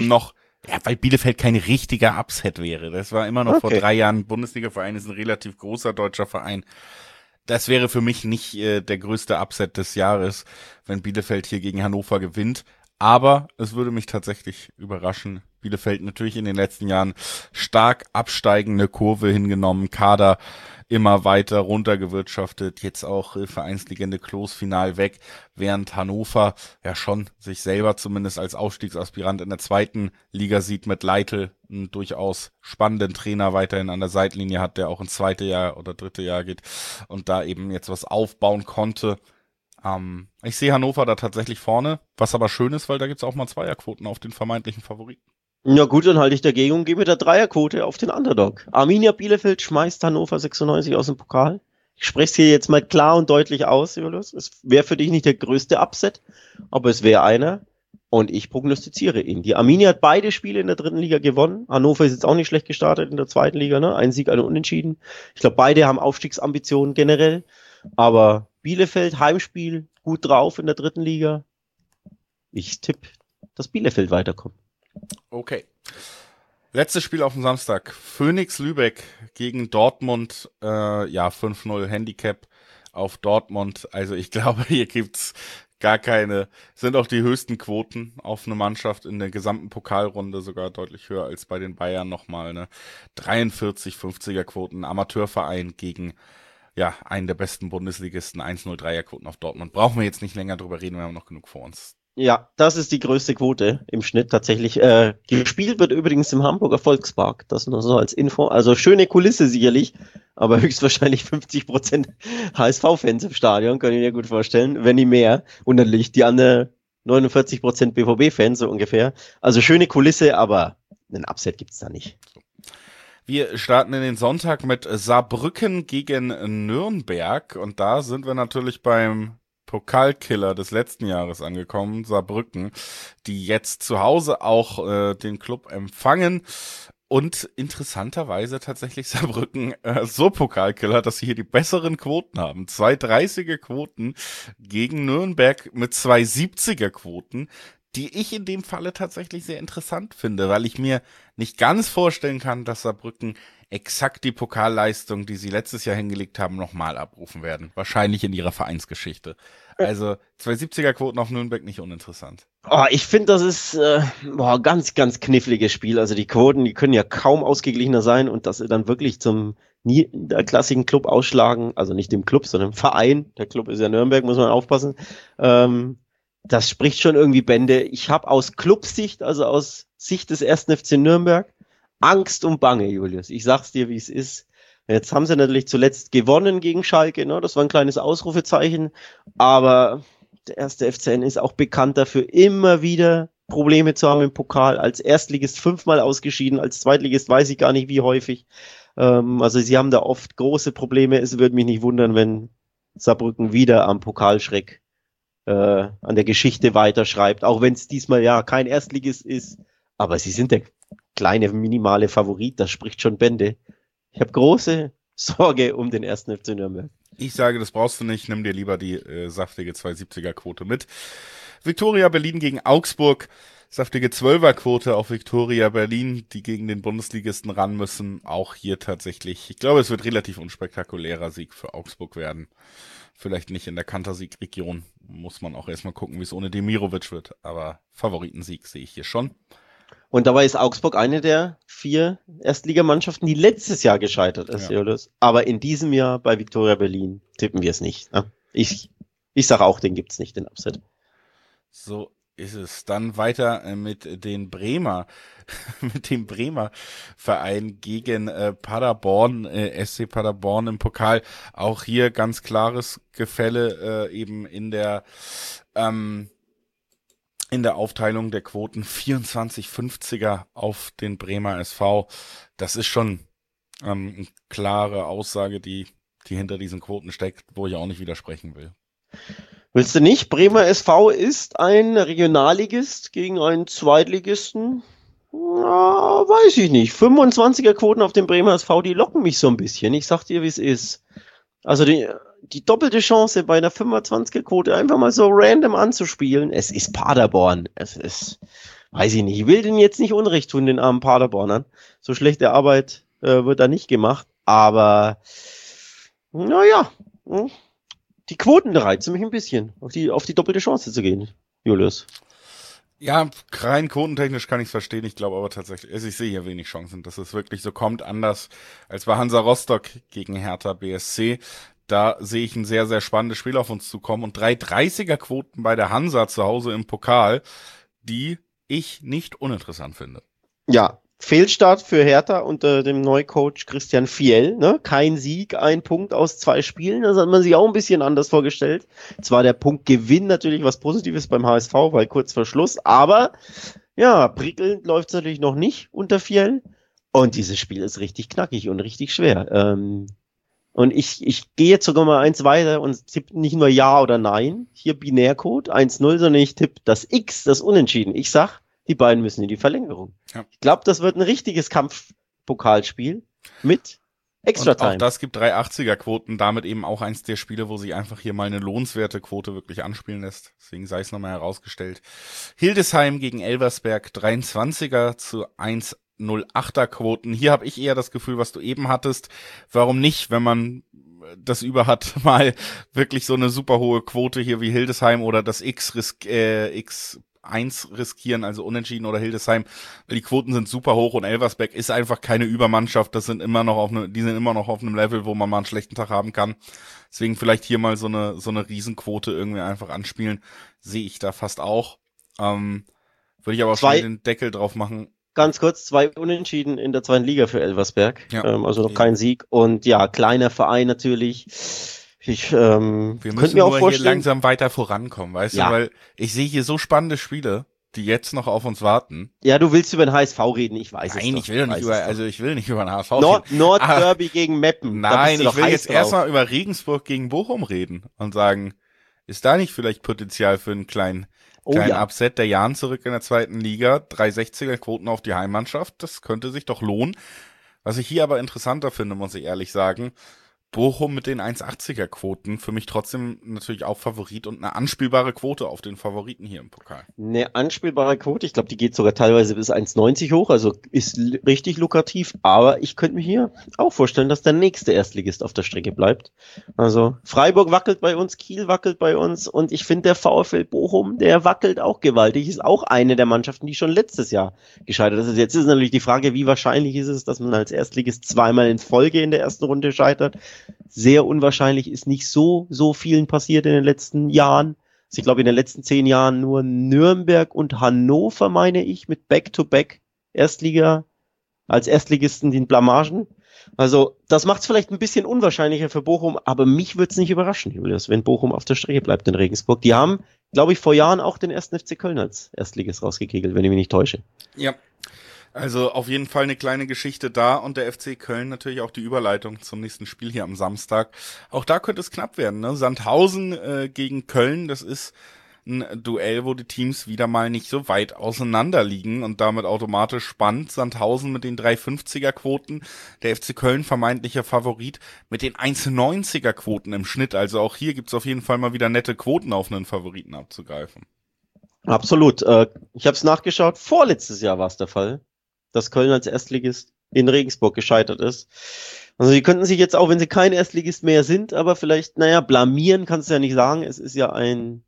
weil Bielefeld kein richtiger Upset wäre. Das war immer noch vor 3 Jahren Bundesliga-Verein, ist ein relativ großer deutscher Verein. Das wäre für mich nicht der größte Upset des Jahres, wenn Bielefeld hier gegen Hannover gewinnt. Aber es würde mich tatsächlich überraschen. Bielefeld natürlich in den letzten Jahren stark absteigende Kurve hingenommen, Kader immer weiter runtergewirtschaftet, jetzt auch Vereinslegende Klos final weg, während Hannover ja schon sich selber zumindest als Aufstiegsaspirant in der 2. Liga sieht, mit Leitl einen durchaus spannenden Trainer weiterhin an der Seitenlinie hat, der auch ins 2. Jahr oder 3. Jahr geht und da eben jetzt was aufbauen konnte. Ich sehe Hannover da tatsächlich vorne, was aber schön ist, weil da gibt's auch mal Zweierquoten auf den vermeintlichen Favoriten. Ja gut, dann halte ich dagegen und gehe mit der Dreierquote auf den Underdog. Arminia Bielefeld schmeißt Hannover 96 aus dem Pokal. Ich spreche es hier jetzt mal klar und deutlich aus, Julius. Es wäre für dich nicht der größte Upset, aber es wäre einer. Und ich prognostiziere ihn. Die Arminia hat beide Spiele in der 3. Liga gewonnen. Hannover ist jetzt auch nicht schlecht gestartet in der 2. Liga, ne? Ein Sieg, eine Unentschieden. Ich glaube, beide haben Aufstiegsambitionen generell. Aber Bielefeld, Heimspiel, gut drauf in der 3. Liga. Ich tippe, dass Bielefeld weiterkommt. Okay. Letztes Spiel auf dem Samstag. Phoenix Lübeck gegen Dortmund. 5-0 Handicap auf Dortmund. Also ich glaube, hier gibt's gar keine, sind auch die höchsten Quoten auf eine Mannschaft in der gesamten Pokalrunde, sogar deutlich höher als bei den Bayern nochmal, ne? 43, 50er Quoten, Amateurverein gegen einen der besten Bundesligisten, 1-0 Dreierquoten auf Dortmund. Brauchen wir jetzt nicht länger drüber reden, wir haben noch genug vor uns. Ja, das ist die größte Quote im Schnitt tatsächlich. Gespielt wird übrigens im Hamburger Volkspark, das nur so als Info. Also schöne Kulisse sicherlich, aber höchstwahrscheinlich 50% HSV-Fans im Stadion, kann ich mir gut vorstellen, wenn nicht mehr. Und dann liegt die andere 49% BVB-Fans so ungefähr. Also schöne Kulisse, aber einen Upset gibt's da nicht. Wir starten in den Sonntag mit Saarbrücken gegen Nürnberg und da sind wir natürlich beim Pokalkiller des letzten Jahres angekommen, Saarbrücken, die jetzt zu Hause auch den Club empfangen. Und interessanterweise tatsächlich Saarbrücken so Pokalkiller, dass sie hier die besseren Quoten haben. 2,30er Quoten gegen Nürnberg mit 2,70er Quoten, die ich in dem Falle tatsächlich sehr interessant finde, weil ich mir nicht ganz vorstellen kann, dass Saarbrücken exakt die Pokalleistung, die sie letztes Jahr hingelegt haben, nochmal abrufen werden. Wahrscheinlich in ihrer Vereinsgeschichte. Also 2,70er Quoten auf Nürnberg nicht uninteressant. Oh, ich finde, das ist ganz, ganz kniffliges Spiel. Also die Quoten, die können ja kaum ausgeglichener sein und dass sie dann wirklich zum niederklassigen Club ausschlagen, also nicht dem Club, sondern dem Verein. Der Club ist ja Nürnberg, muss man aufpassen. Das spricht schon irgendwie Bände. Ich habe aus Clubsicht, also aus Sicht des 1. FC Nürnberg, Angst und Bange, Julius. Ich sag's dir, wie es ist. Jetzt haben sie natürlich zuletzt gewonnen gegen Schalke, ne? Das war ein kleines Ausrufezeichen, aber der 1. FCN ist auch bekannt dafür, immer wieder Probleme zu haben im Pokal. Als Erstligist 5-mal ausgeschieden, als Zweitligist weiß ich gar nicht wie häufig. Also sie haben da oft große Probleme. Es würde mich nicht wundern, wenn Saarbrücken wieder am Pokalschreck an der Geschichte weiterschreibt, auch wenn es diesmal ja kein Erstligist ist, aber sie sind der kleine minimale Favorit, das spricht schon Bände. Ich habe große Sorge um den 1. FC Nürnberg. Ich sage, das brauchst du nicht, nimm dir lieber die saftige 2,70er Quote mit. Viktoria Berlin gegen Augsburg, saftige 12er Quote auf Viktoria Berlin, die gegen den Bundesligisten ran müssen, auch hier tatsächlich. Ich glaube, es wird relativ unspektakulärer Sieg für Augsburg werden. Vielleicht nicht in der Kantersieg-Region, muss man auch erstmal gucken, wie es ohne Demirovic wird, aber Favoritensieg sehe ich hier schon. Und dabei ist Augsburg eine der 4 Erstligamannschaften, die letztes Jahr gescheitert ist, ja. Aber in diesem Jahr bei Viktoria Berlin tippen wir es nicht. Ne? Ich sage auch, den gibt's nicht, den Upset. So ist es. Dann weiter mit den mit dem Bremer Verein gegen Paderborn, SC Paderborn im Pokal. Auch hier ganz klares Gefälle eben in der Aufteilung der Quoten. 24,50er auf den Bremer SV. Das ist schon eine klare Aussage, die hinter diesen Quoten steckt, wo ich auch nicht widersprechen will. Willst du nicht? Bremer SV ist ein Regionalligist gegen einen Zweitligisten. Na, weiß ich nicht. 25er Quoten auf dem Bremer SV, die locken mich so ein bisschen. Ich sag dir, wie es ist. Also die doppelte Chance bei einer 25er Quote einfach mal so random anzuspielen. Es ist Paderborn. Es ist, weiß ich nicht. Ich will denen jetzt nicht Unrecht tun, den armen Paderbornern. So schlechte Arbeit wird da nicht gemacht. Aber, naja, die Quoten reizen mich ein bisschen, auf die doppelte Chance zu gehen, Julius. Ja, rein quotentechnisch kann ich es verstehen. Ich glaube aber tatsächlich, ich sehe hier wenig Chancen, dass es wirklich so kommt, anders als bei Hansa Rostock gegen Hertha BSC. Da sehe ich ein sehr, sehr spannendes Spiel auf uns zukommen und 3,30er Quoten bei der Hansa zu Hause im Pokal, die ich nicht uninteressant finde. Ja, Fehlstart für Hertha unter dem Neucoach Christian Fiel, ne? Kein Sieg, 1 Punkt aus 2 Spielen, das hat man sich auch ein bisschen anders vorgestellt. Zwar der Punktgewinn natürlich was Positives beim HSV, weil kurz vor Schluss, aber ja, prickelnd läuft es natürlich noch nicht unter Fiel und dieses Spiel ist richtig knackig und richtig schwer. Und ich gehe jetzt sogar mal 1 weiter und tippe nicht nur Ja oder Nein, hier Binärcode 1-0, sondern ich tippe das X, das Unentschieden. Ich sag, die beiden müssen in die Verlängerung. Ja. Ich glaube, das wird ein richtiges Kampfpokalspiel mit Extra-Time. Und auch das gibt 3,80er Quoten, damit eben auch eins der Spiele, wo sich einfach hier mal eine lohnenswerte Quote wirklich anspielen lässt. Deswegen sei es nochmal herausgestellt. Hildesheim gegen Elversberg, 23er zu 1,08er Quoten. Hier habe ich eher das Gefühl, was du eben hattest. Warum nicht, wenn man das über hat, mal wirklich so eine super hohe Quote hier wie Hildesheim oder das X1 riskieren, also Unentschieden oder Hildesheim. Die Quoten sind super hoch und Elversberg ist einfach keine Übermannschaft. Die sind immer noch auf einem Level, wo man mal einen schlechten Tag haben kann. Deswegen vielleicht hier mal so eine Riesenquote irgendwie einfach anspielen. Sehe ich da fast auch. Würde ich aber auch schon den Deckel drauf machen. Ganz kurz, 2 Unentschieden in der 2. Liga für Elversberg. Ja. Also noch kein Sieg. Und ja, kleiner Verein natürlich. Wir müssen mir auch hier langsam weiter vorankommen, weißt du, weil ich sehe hier so spannende Spiele die jetzt noch auf uns warten. Ja, du willst über den HSV reden, ich weiß Nein, es ich will doch nicht ich will nicht über den HSV reden. Nordderby gegen Meppen. Nein, ich will jetzt erstmal über Regensburg gegen Bochum reden und sagen, ist da nicht vielleicht Potenzial für einen kleinen Upset der Jahren zurück in der zweiten Liga? 360er Quoten auf die Heimmannschaft, das könnte sich doch lohnen. Was ich hier aber interessanter finde, muss ich ehrlich sagen, Bochum mit den 1,80er Quoten, für mich trotzdem natürlich auch Favorit und eine anspielbare Quote auf den Favoriten hier im Pokal. Eine anspielbare Quote, ich glaube, die geht sogar teilweise bis 1,90 hoch, also ist richtig lukrativ, aber ich könnte mir hier auch vorstellen, dass der nächste Erstligist auf der Strecke bleibt. Also Freiburg wackelt bei uns, Kiel wackelt bei uns und ich finde der VfL Bochum, der wackelt auch gewaltig, ist auch eine der Mannschaften, die schon letztes Jahr gescheitert ist. Also jetzt ist natürlich die Frage, wie wahrscheinlich ist es, dass man als Erstligist zweimal in Folge in der ersten Runde scheitert. Sehr unwahrscheinlich, ist nicht so vielen passiert in den letzten Jahren. Also ich glaube, in den letzten 10 Jahren nur Nürnberg und Hannover, meine ich, mit Back-to-Back Erstliga, als Erstligisten den Blamagen. Also das macht es vielleicht ein bisschen unwahrscheinlicher für Bochum, aber mich würde es nicht überraschen, Julius, wenn Bochum auf der Strecke bleibt in Regensburg. Die haben, glaube ich, vor Jahren auch den 1. FC Köln als Erstligist rausgekegelt, wenn ich mich nicht täusche. Ja. Also auf jeden Fall eine kleine Geschichte da und der FC Köln natürlich auch die Überleitung zum nächsten Spiel hier am Samstag. Auch da könnte es knapp werden, ne? Sandhausen gegen Köln, das ist ein Duell, wo die Teams wieder mal nicht so weit auseinander liegen und damit automatisch spannend. Sandhausen mit den 3,50er Quoten, der FC Köln vermeintlicher Favorit mit den 1,90er Quoten im Schnitt. Also auch hier gibt's auf jeden Fall mal wieder nette Quoten auf einen Favoriten abzugreifen. Absolut. Ich habe es nachgeschaut, vorletztes Jahr war es der Fall, dass Köln als Erstligist in Regensburg gescheitert ist. Also die könnten sich jetzt auch, wenn sie kein Erstligist mehr sind, aber vielleicht, blamieren kannst du ja nicht sagen. Es ist ja ein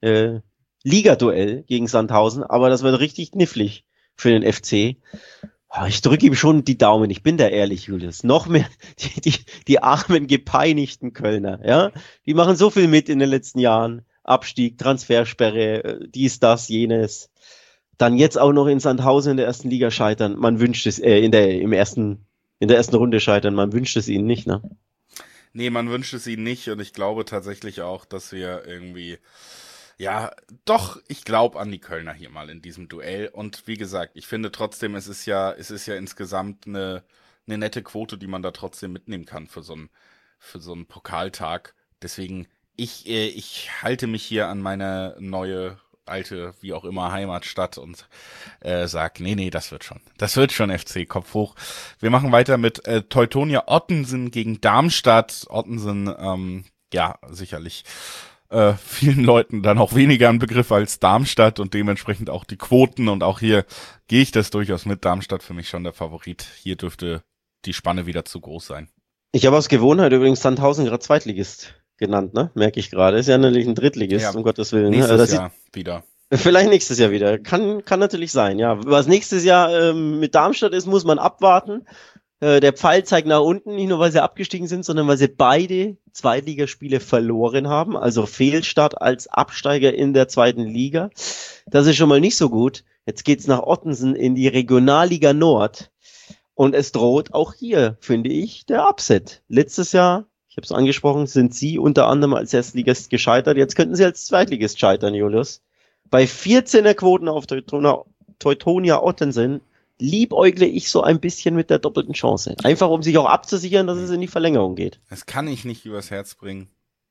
Ligaduell gegen Sandhausen, aber das wird richtig knifflig für den FC. Ich drücke ihm schon die Daumen, ich bin da ehrlich, Julius. Noch mehr die armen, gepeinigten Kölner, ja. Die machen so viel mit in den letzten Jahren. Abstieg, Transfersperre, dies, das, jenes. Dann jetzt auch noch in Sandhausen in der ersten Liga scheitern. Man wünscht es, in der ersten Runde scheitern. Man wünscht es ihnen nicht, ne? Nee, man wünscht es ihnen nicht und ich glaube tatsächlich auch, dass wir irgendwie, ja, doch, ich glaube an die Kölner hier mal in diesem Duell und wie gesagt, ich finde trotzdem, es ist ja insgesamt eine nette Quote, die man da trotzdem mitnehmen kann für so einen Pokaltag. Deswegen, ich halte mich hier an meine neue alte, wie auch immer, Heimatstadt und sag, nee, das wird schon FC, Kopf hoch. Wir machen weiter mit Teutonia Ottensen gegen Darmstadt. Ottensen, sicherlich vielen Leuten dann auch weniger ein Begriff als Darmstadt und dementsprechend auch die Quoten und auch hier gehe ich das durchaus mit. Darmstadt für mich schon der Favorit. Hier dürfte die Spanne wieder zu groß sein. Ich habe aus Gewohnheit übrigens Sandhausen gerade Zweitligist genannt, ne? Merke ich gerade. Ist ja natürlich ein Drittligist, um Gottes Willen. Nächstes Jahr wieder. Vielleicht nächstes Jahr wieder. Kann natürlich sein, ja. Was nächstes Jahr mit Darmstadt ist, muss man abwarten. Der Pfeil zeigt nach unten, nicht nur weil sie abgestiegen sind, sondern weil sie beide Zweitligaspiele verloren haben. Also Fehlstart als Absteiger in der zweiten Liga. Das ist schon mal nicht so gut. Jetzt geht's nach Ottensen in die Regionalliga Nord. Und es droht auch hier, finde ich, der Upset. Letztes Jahr, ich habe es angesprochen, sind sie unter anderem als Erstligist gescheitert. Jetzt könnten sie als Zweitligist scheitern, Julius. Bei 14er Quoten auf Teutonia Ottensen liebäugle ich so ein bisschen mit der doppelten Chance. Einfach um sich auch abzusichern, dass es in die Verlängerung geht. Das kann ich nicht übers Herz bringen.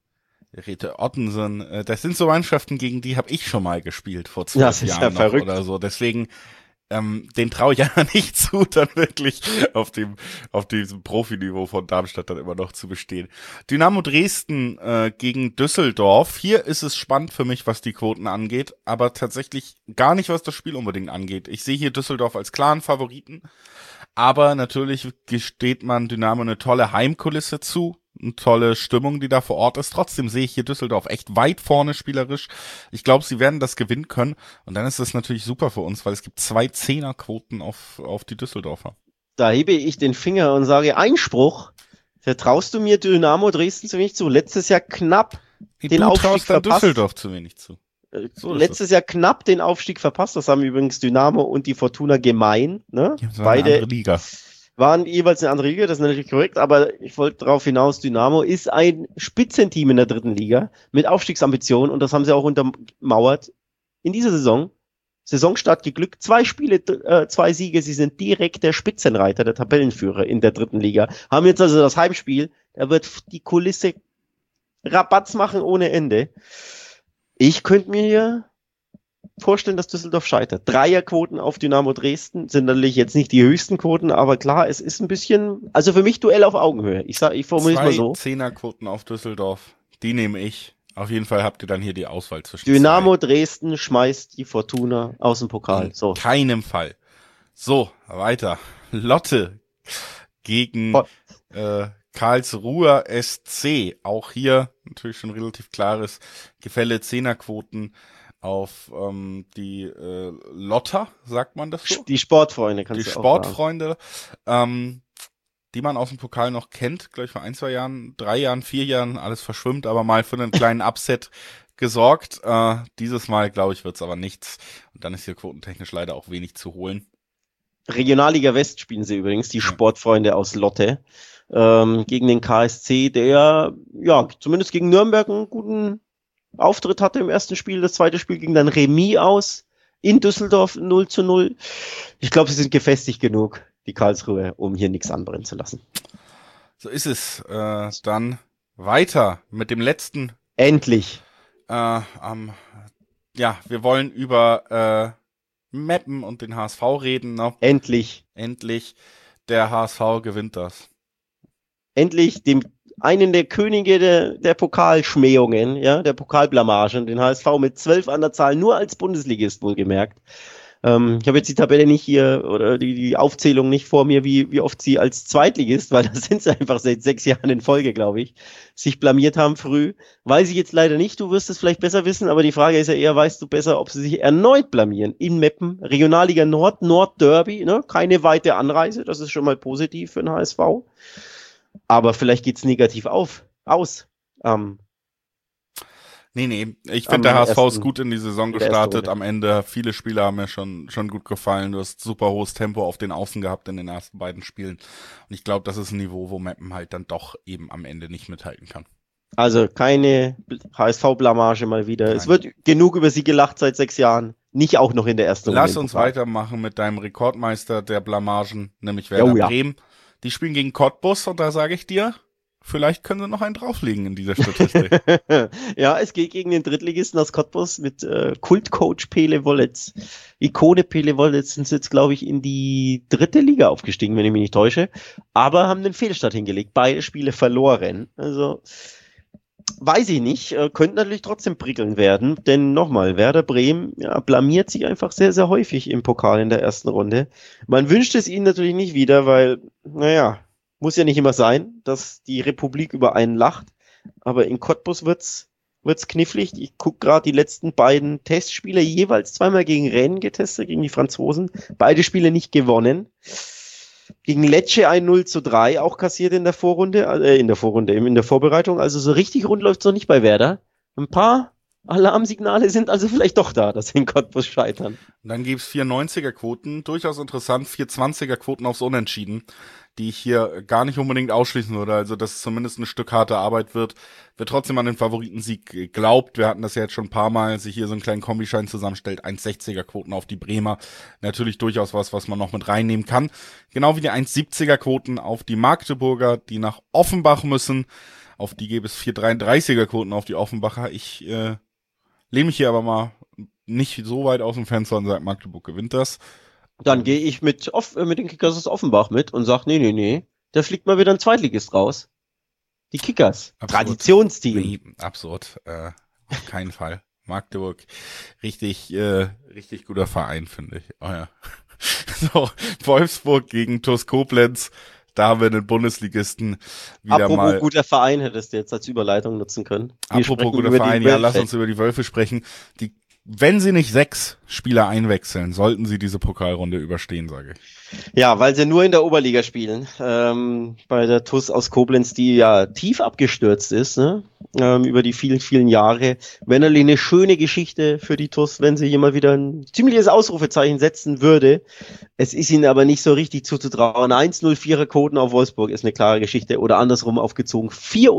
Rete Ottensen, das sind so Mannschaften, gegen die habe ich schon mal gespielt vor 12 Jahren noch verrückt. Oder so. Deswegen den traue ich ja nicht zu, dann wirklich auf diesem Profiniveau von Darmstadt dann immer noch zu bestehen. Dynamo Dresden gegen Düsseldorf. Hier ist es spannend für mich, was die Quoten angeht, aber tatsächlich gar nicht, was das Spiel unbedingt angeht. Ich sehe hier Düsseldorf als klaren Favoriten, aber natürlich gesteht man Dynamo eine tolle Heimkulisse zu. Eine tolle Stimmung, die da vor Ort ist. Trotzdem sehe ich hier Düsseldorf echt weit vorne spielerisch. Ich glaube, sie werden das gewinnen können. Und dann ist das natürlich super für uns, weil es gibt 2 Zehnerquoten auf die Düsseldorfer. Da hebe ich den Finger und sage Einspruch. Vertraust du mir Dynamo Dresden zu wenig zu? Letztes Jahr knapp den Aufstieg verpasst. Düsseldorf zu wenig zu. Letztes Jahr knapp den Aufstieg verpasst. Das haben übrigens Dynamo und die Fortuna gemein. Ne? Ja, beide Liga. Waren jeweils eine andere Liga, das ist natürlich korrekt, aber ich wollte darauf hinaus, Dynamo ist ein Spitzenteam in der dritten Liga mit Aufstiegsambitionen und das haben sie auch untermauert in dieser Saison Saisonstart geglückt, 2 Spiele, 2 Siege, sie sind direkt der Spitzenreiter, der Tabellenführer in der 3. Liga. Haben jetzt also das Heimspiel, da wird die Kulisse Rabatz machen ohne Ende. Ich könnte mir hier vorstellen, dass Düsseldorf scheitert. Dreierquoten auf Dynamo Dresden sind natürlich jetzt nicht die höchsten Quoten, aber klar, es ist ein bisschen, also für mich Duell auf Augenhöhe. Ich formuliere es mal so. 2 Zehnerquoten auf Düsseldorf, die nehme ich. Auf jeden Fall habt ihr dann hier die Auswahl zwischen Dynamo Dresden schmeißt die Fortuna aus dem Pokal. In keinem Fall. So, weiter. Lotte gegen Karlsruher SC. Auch hier natürlich schon relativ klares Gefälle. Zehnerquoten auf die Lotter, sagt man das so? Die Sportfreunde kannst die du auch Sportfreunde, die man aus dem Pokal noch kennt, glaube ich vor 1, 2 Jahren, 3 Jahren, 4 Jahren, alles verschwimmt, aber mal für einen kleinen Upset gesorgt. Dieses Mal, glaube ich, wird's aber nichts. Und dann ist hier quotentechnisch leider auch wenig zu holen. Regionalliga West spielen sie übrigens, die Sportfreunde aus Lotte, gegen den KSC, der ja zumindest gegen Nürnberg einen guten Auftritt hatte im ersten Spiel. Das zweite Spiel ging dann Remis aus in Düsseldorf 0:0. Ich glaube, sie sind gefestigt genug, die Karlsruhe, um hier nichts anbrennen zu lassen. So ist es. Dann weiter mit dem letzten. Endlich. Wir wollen über Meppen und den HSV reden. Ne? Endlich. Der HSV gewinnt das. Endlich einen der Könige der Pokalschmähungen, ja, der Pokalblamagen, den HSV mit 12 an der Zahl, nur als Bundesligist wohlgemerkt. Ich habe jetzt die Tabelle nicht hier oder die Aufzählung nicht vor mir, wie oft sie als Zweitligist, weil das sind sie einfach seit 6 Jahren in Folge, glaube ich, sich blamiert haben früh. Weiß ich jetzt leider nicht, du wirst es vielleicht besser wissen, aber die Frage ist ja eher, weißt du besser, ob sie sich erneut blamieren in Meppen, Regionalliga Nord, Nord-Derby, ne? Keine weite Anreise, das ist schon mal positiv für den HSV. Aber vielleicht geht's negativ aus. Nee. Ich finde, der HSV ist gut in die Saison gestartet. Am Ende, viele Spieler haben mir schon gut gefallen. Du hast super hohes Tempo auf den Außen gehabt in den ersten beiden Spielen. Und ich glaube, das ist ein Niveau, wo Meppen halt dann doch eben am Ende nicht mithalten kann. Also keine HSV-Blamage mal wieder. Nein. Es wird genug über sie gelacht seit 6 Jahren. Nicht auch noch in der ersten Runde. Lass uns weitermachen mit deinem Rekordmeister der Blamagen, nämlich Werder Bremen. Die spielen gegen Cottbus und da sage ich dir, vielleicht können sie noch einen drauflegen in dieser Statistik. Ja, es geht gegen den Drittligisten aus Cottbus mit Kultcoach Pele Wollitz. Ikone Pele Wollitz sind jetzt, glaube ich, in die 3. Liga aufgestiegen, wenn ich mich nicht täusche. Aber haben den Fehlstart hingelegt. Beide Spiele verloren. Also, weiß ich nicht. Könnte natürlich trotzdem prickeln werden. Denn nochmal, Werder Bremen blamiert sich einfach sehr, sehr häufig im Pokal in der ersten Runde. Man wünscht es ihnen natürlich nicht wieder, weil, muss ja nicht immer sein, dass die Republik über einen lacht. Aber in Cottbus wird's knifflig. Ich gucke gerade die letzten beiden Testspiele, jeweils 2-mal gegen Rennes getestet, gegen die Franzosen. Beide Spiele nicht gewonnen. Gegen Lecce ein 0:3, auch kassiert in der Vorbereitung. Also so richtig rund läuft's noch nicht bei Werder. Ein paar Alarmsignale sind also vielleicht doch da, dass sie in Cottbus scheitern. Und dann gibt's 4,90er-Quoten, durchaus interessant, 4,20er-Quoten aufs Unentschieden, die ich hier gar nicht unbedingt ausschließen würde, also dass es zumindest ein Stück harte Arbeit wird trotzdem an den Favoritensieg geglaubt. Wir hatten das ja jetzt schon ein paar Mal, sich hier so einen kleinen Kombischein zusammenstellt, 1,60er-Quoten auf die Bremer, natürlich durchaus was man noch mit reinnehmen kann, genau wie die 1,70er-Quoten auf die Magdeburger, die nach Offenbach müssen, auf die gäbe es 4,33er-Quoten auf die Offenbacher. Ich lehne mich hier aber mal nicht so weit aus dem Fenster und sage, Magdeburg gewinnt das. Dann gehe ich mit den Kickers aus Offenbach mit und sag, nee, da fliegt mal wieder ein Zweitligist raus. Die Kickers. Absurd. Traditionsteam. Nee, absurd. Auf keinen Fall. Magdeburg, richtig guter Verein, finde ich. Oh ja. So, Wolfsburg gegen TuS Koblenz. Da haben wir einen Bundesligisten wieder Apropos mal. Guter Verein hättest du jetzt als Überleitung nutzen können. Apropos guter Verein, ja, lass uns über die Wölfe sprechen. Wenn sie nicht 6 Spieler einwechseln, sollten sie diese Pokalrunde überstehen, sage ich. Ja, weil sie nur in der Oberliga spielen. Bei der TuS aus Koblenz, die ja tief abgestürzt ist, ne? Über die vielen, vielen Jahre. Wäre natürlich eine schöne Geschichte für die TuS, wenn sie hier mal wieder ein ziemliches Ausrufezeichen setzen würde. Es ist ihnen aber nicht so richtig zuzutrauen. 1,04er Quoten auf Wolfsburg ist eine klare Geschichte. Oder andersrum aufgezogen.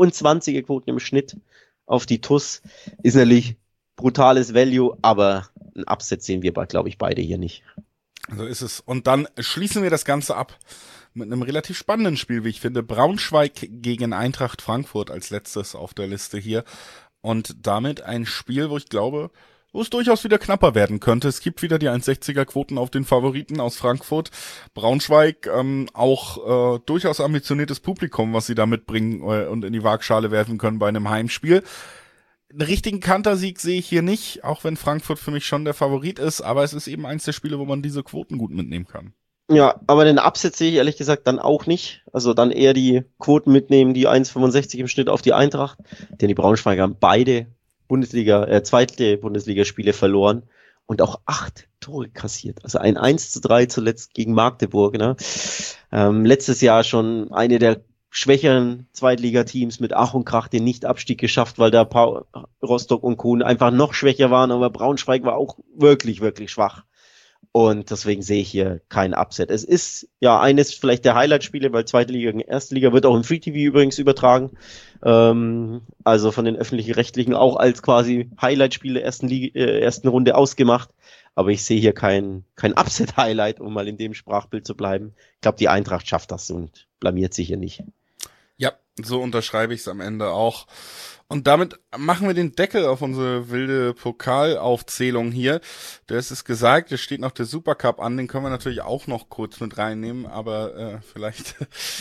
24er Quoten im Schnitt auf die TuS ist natürlich brutales Value, aber ein Upset sehen wir, glaube ich, beide hier nicht. So ist es. Und dann schließen wir das Ganze ab mit einem relativ spannenden Spiel, wie ich finde. Braunschweig gegen Eintracht Frankfurt als letztes auf der Liste hier. Und damit ein Spiel, wo ich glaube, wo es durchaus wieder knapper werden könnte. Es gibt wieder die 1,60er Quoten auf den Favoriten aus Frankfurt. Braunschweig, auch durchaus ambitioniertes Publikum, was sie da mitbringen und in die Waagschale werfen können bei einem Heimspiel. Einen richtigen Kantersieg sehe ich hier nicht, auch wenn Frankfurt für mich schon der Favorit ist, aber es ist eben eins der Spiele, wo man diese Quoten gut mitnehmen kann. Ja, aber den Upset sehe ich ehrlich gesagt dann auch nicht. Also dann eher die Quoten mitnehmen, die 1,65 im Schnitt auf die Eintracht. Denn die Braunschweiger haben beide zweite Bundesligaspiele verloren und auch 8 Tore kassiert. Also ein 1:3 zuletzt gegen Magdeburg. Ne? Letztes Jahr schon eine der schwächeren Zweitligateams mit Ach und Krach den Nicht-Abstieg geschafft, weil da Rostock und Co. einfach noch schwächer waren, aber Braunschweig war auch wirklich, wirklich schwach. Und deswegen sehe ich hier kein Upset. Es ist ja eines vielleicht der Highlight-Spiele, weil Zweite Liga gegen Erste Liga wird auch im Free TV übrigens übertragen. Also von den Öffentlich-Rechtlichen auch als quasi Highlight-Spiele ersten Runde ausgemacht. Aber ich sehe hier kein Upset-Highlight, um mal in dem Sprachbild zu bleiben. Ich glaube, die Eintracht schafft das und blamiert sich hier nicht. Ja, so unterschreibe ich es am Ende auch. Und damit machen wir den Deckel auf unsere wilde Pokalaufzählung hier. Das ist gesagt, es steht noch der Supercup an, den können wir natürlich auch noch kurz mit reinnehmen, aber vielleicht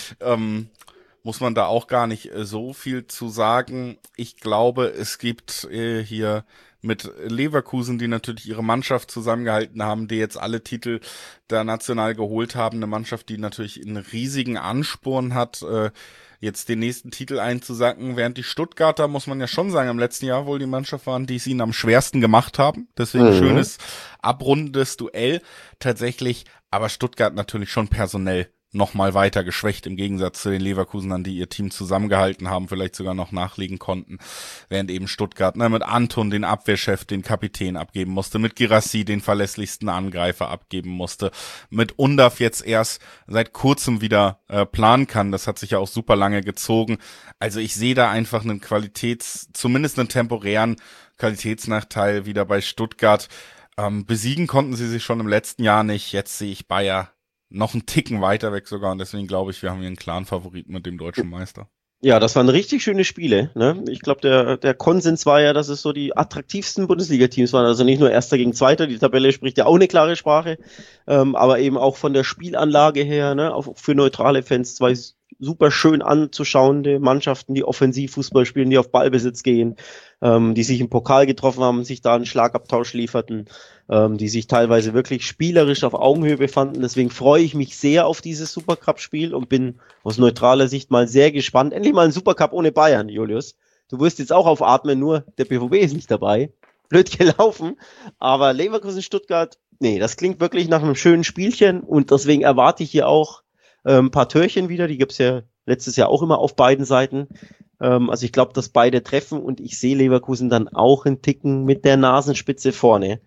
muss man da auch gar nicht so viel zu sagen. Ich glaube, es gibt hier mit Leverkusen, die natürlich ihre Mannschaft zusammengehalten haben, die jetzt alle Titel da national geholt haben, eine Mannschaft, die natürlich einen riesigen Ansporn hat, jetzt den nächsten Titel einzusacken, während die Stuttgarter, muss man ja schon sagen, im letzten Jahr wohl die Mannschaft waren, die es ihnen am schwersten gemacht haben. Deswegen schönes, abrundendes Duell tatsächlich, aber Stuttgart natürlich schon personell nochmal weiter geschwächt im Gegensatz zu den Leverkusenern, die ihr Team zusammengehalten haben, vielleicht sogar noch nachlegen konnten, während eben Stuttgart mit Anton den Abwehrchef, den Kapitän abgeben musste, mit Guirassy den verlässlichsten Angreifer abgeben musste, mit Undav jetzt erst seit kurzem wieder planen kann, das hat sich ja auch super lange gezogen, also ich sehe da einfach einen zumindest einen temporären Qualitätsnachteil wieder bei Stuttgart. Besiegen konnten sie sich schon im letzten Jahr nicht, jetzt sehe ich Bayer noch einen Ticken weiter weg sogar und deswegen glaube ich, wir haben hier einen klaren Favoriten mit dem deutschen Meister. Ja, das waren richtig schöne Spiele. Ne? Ich glaube, der Konsens war ja, dass es so die attraktivsten Bundesliga-Teams waren. Also nicht nur Erster gegen Zweiter, die Tabelle spricht ja auch eine klare Sprache, aber eben auch von der Spielanlage her, ne? Auch für neutrale Fans zwei super schön anzuschauende Mannschaften, die Offensivfußball spielen, die auf Ballbesitz gehen, die sich im Pokal getroffen haben, sich da einen Schlagabtausch lieferten, die sich teilweise wirklich spielerisch auf Augenhöhe befanden. Deswegen freue ich mich sehr auf dieses Supercup-Spiel und bin aus neutraler Sicht mal sehr gespannt. Endlich mal ein Supercup ohne Bayern, Julius. Du wirst jetzt auch aufatmen, nur der BVB ist nicht dabei. Blöd gelaufen. Aber Leverkusen-Stuttgart, nee, das klingt wirklich nach einem schönen Spielchen und deswegen erwarte ich hier auch ein paar Türchen wieder. Die gibt's ja letztes Jahr auch immer auf beiden Seiten. Also ich glaube, dass beide treffen und ich sehe Leverkusen dann auch einen Ticken mit der Nasenspitze vorne,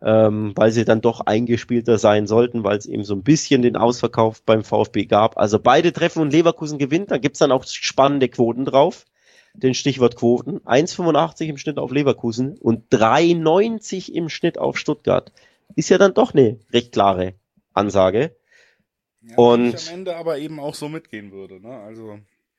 weil sie dann doch eingespielter sein sollten, weil es eben so ein bisschen den Ausverkauf beim VfB gab. Also beide treffen und Leverkusen gewinnt. Da gibt's dann auch spannende Quoten drauf. Den Stichwort Quoten. 1,85 im Schnitt auf Leverkusen und 3,90 im Schnitt auf Stuttgart. Ist ja dann doch eine recht klare Ansage. Ja, und ich am Ende aber eben auch so mitgehen würde, ne? Also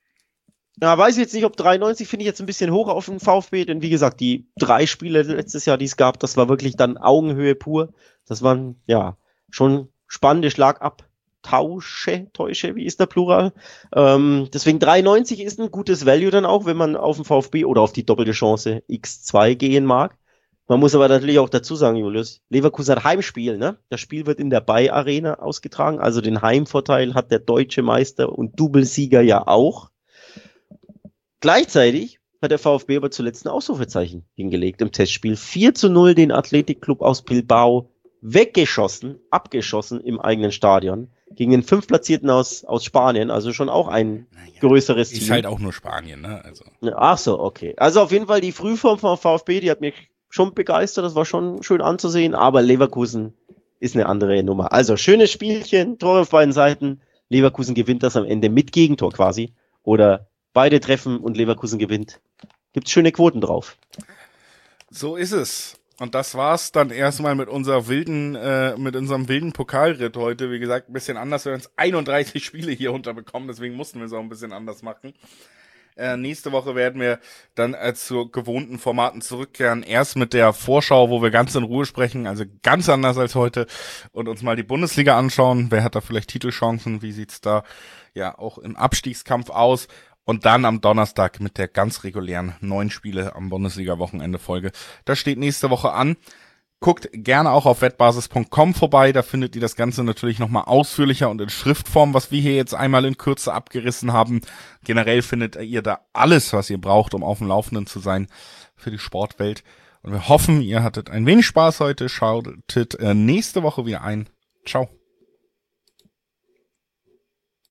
ja, weiß ich jetzt nicht, ob 93 finde ich jetzt ein bisschen hoch auf den VfB, denn wie gesagt, die 3 Spiele letztes Jahr, die es gab, das war wirklich dann Augenhöhe pur. Das waren ja schon spannende Schlagabtäusche, wie ist der Plural? Deswegen 93 ist ein gutes Value dann auch, wenn man auf den VfB oder auf die doppelte Chance X2 gehen mag. Man muss aber natürlich auch dazu sagen, Julius, Leverkusen hat Heimspiel, ne? Das Spiel wird in der Bay Arena ausgetragen, also den Heimvorteil hat der deutsche Meister und Doublesieger ja auch. Gleichzeitig hat der VfB aber zuletzt ein Ausrufezeichen hingelegt im Testspiel. 4:0 den Athletic-Club aus Bilbao abgeschossen im eigenen Stadion gegen den 5. Platzierten aus Spanien, also schon auch ein größeres Team. Ist halt auch nur Spanien, ne? Also. Ach so, okay. Also auf jeden Fall die Frühform vom VfB, die hat mich schon begeistert, das war schon schön anzusehen, aber Leverkusen ist eine andere Nummer. Also schönes Spielchen, Tore auf beiden Seiten, Leverkusen gewinnt das am Ende mit Gegentor quasi oder beide treffen und Leverkusen gewinnt. Gibt's schöne Quoten drauf. So ist es. Und das war's dann erstmal mit unserem wilden Pokalritt heute. Wie gesagt, ein bisschen anders. Wir haben uns 31 Spiele hier unterbekommen, deswegen mussten wir es auch ein bisschen anders machen. Nächste Woche werden wir dann zu gewohnten Formaten zurückkehren. Erst mit der Vorschau, wo wir ganz in Ruhe sprechen, also ganz anders als heute, und uns mal die Bundesliga anschauen. Wer hat da vielleicht Titelchancen? Wie sieht's da ja auch im Abstiegskampf aus? Und dann am Donnerstag mit der ganz regulären 9 Spiele am Bundesliga-Wochenende-Folge. Das steht nächste Woche an. Guckt gerne auch auf wettbasis.com vorbei, da findet ihr das Ganze natürlich nochmal ausführlicher und in Schriftform, was wir hier jetzt einmal in Kürze abgerissen haben. Generell findet ihr da alles, was ihr braucht, um auf dem Laufenden zu sein für die Sportwelt. Und wir hoffen, ihr hattet ein wenig Spaß heute, schaltet nächste Woche wieder ein. Ciao.